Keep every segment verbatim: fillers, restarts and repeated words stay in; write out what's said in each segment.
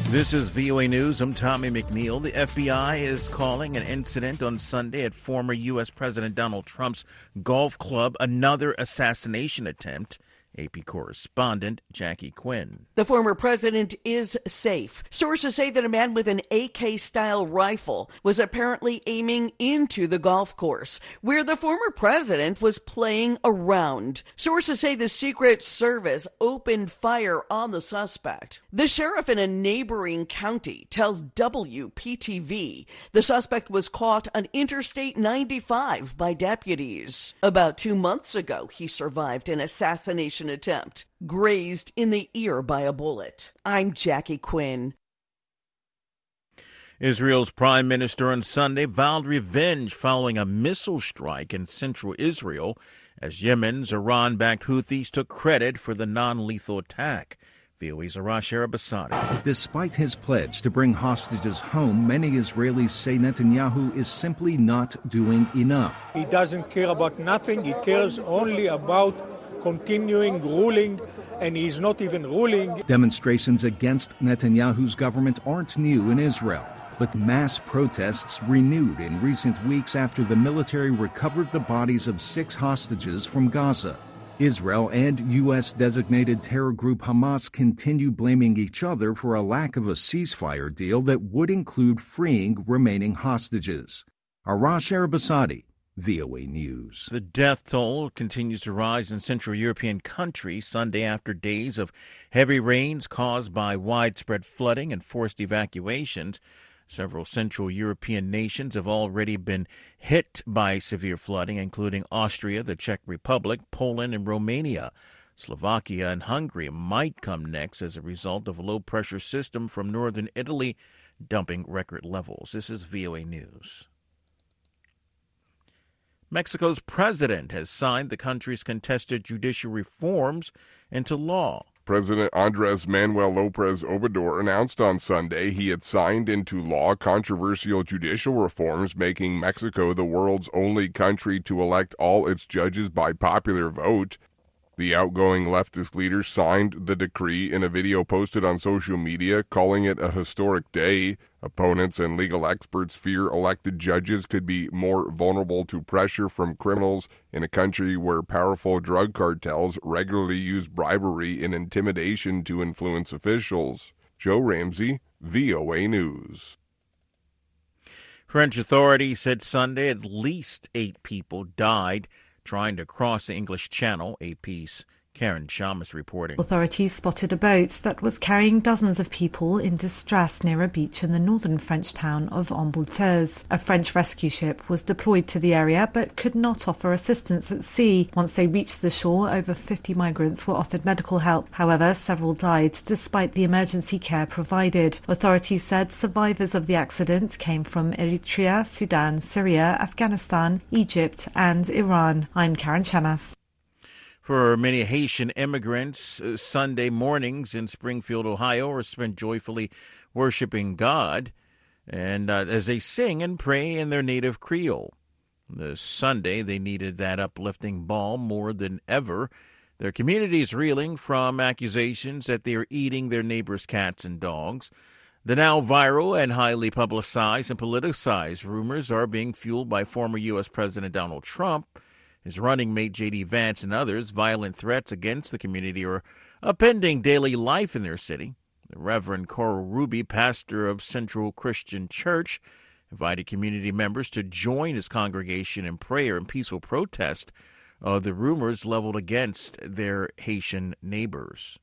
This is V O A News. I'm Tommy McNeil. The F B I is calling an incident on Sunday at former U S. President Donald Trump's golf club another assassination attempt. A P correspondent Jackie Quinn. The former president is safe. Sources say that a man with an A K-style rifle was apparently aiming into the golf course, where the former president was playing around. Sources say the Secret Service opened fire on the suspect. The sheriff in a neighboring county tells W P T V the suspect was caught on Interstate ninety-five by deputies. About two months ago, he survived an assassination attempt, grazed in the ear by a bullet. I'm Jackie Quinn. Israel's prime minister on Sunday vowed revenge following a missile strike in central Israel as Yemen's Iran-backed Houthis took credit for the non-lethal attack. V O A's Arash Arabasadi. Despite his pledge to bring hostages home, many Israelis say Netanyahu is simply not doing enough. He doesn't care about nothing. He cares only about continuing ruling, and he's not even ruling. Demonstrations against Netanyahu's government aren't new in Israel, but mass protests renewed in recent weeks after the military recovered the bodies of six hostages from Gaza. Israel and U S-designated terror group Hamas continue blaming each other for a lack of a ceasefire deal that would include freeing remaining hostages. Arash Arabasadi, V O A News. The death toll continues to rise in Central European countries Sunday after days of heavy rains caused by widespread flooding and forced evacuations. Several Central European nations have already been hit by severe flooding, including Austria, the Czech Republic, Poland, and Romania. Slovakia and Hungary might come next as a result of a low-pressure system from northern Italy dumping record levels. This is V O A News. Mexico's president has signed the country's contested judicial reforms into law. President Andres Manuel Lopez Obrador announced on Sunday he had signed into law controversial judicial reforms, making Mexico the world's only country to elect all its judges by popular vote. The outgoing leftist leader signed the decree in a video posted on social media, calling it a historic day. Opponents and legal experts fear elected judges could be more vulnerable to pressure from criminals in a country where powerful drug cartels regularly use bribery and intimidation to influence officials. Joe Ramsey, V O A News. French authorities said Sunday at least eight people died trying to cross the English Channel. A P's Karen Shamus reporting. Authorities spotted a boat that was carrying dozens of people in distress near a beach in the northern French town of Embouteuse. A French rescue ship was deployed to the area but could not offer assistance at sea. Once they reached the shore, over fifty migrants were offered medical help. However, several died despite the emergency care provided. Authorities said survivors of the accident came from Eritrea, Sudan, Syria, Afghanistan, Egypt and Iran. I'm Karen Shamas. For many Haitian immigrants, uh, Sunday mornings in Springfield, Ohio, are spent joyfully worshiping God, and uh, as they sing and pray in their native Creole. This Sunday, they needed that uplifting balm more than ever. Their community is reeling from accusations that they are eating their neighbors' cats and dogs. The now viral and highly publicized and politicized rumors are being fueled by former U S. President Donald Trump, his running mate J D. Vance, and others. Violent threats against the community are upending daily life in their city. The Reverend Coral Ruby, pastor of Central Christian Church, invited community members to join his congregation in prayer and peaceful protest of the rumors leveled against their Haitian neighbors.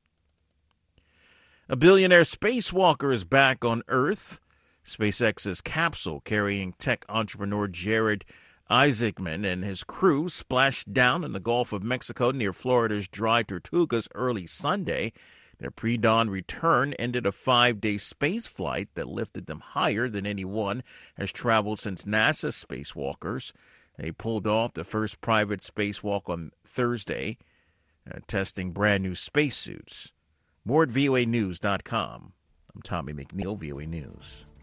A billionaire spacewalker is back on Earth. SpaceX's capsule carrying tech entrepreneur Jared Isaacman and his crew splashed down in the Gulf of Mexico near Florida's Dry Tortugas early Sunday. Their pre-dawn return ended a five-day space flight that lifted them higher than anyone has traveled since NASA spacewalkers. They pulled off the first private spacewalk on Thursday, uh, testing brand-new spacesuits. More at V O A News dot com. I'm Tommy McNeil, V O A News.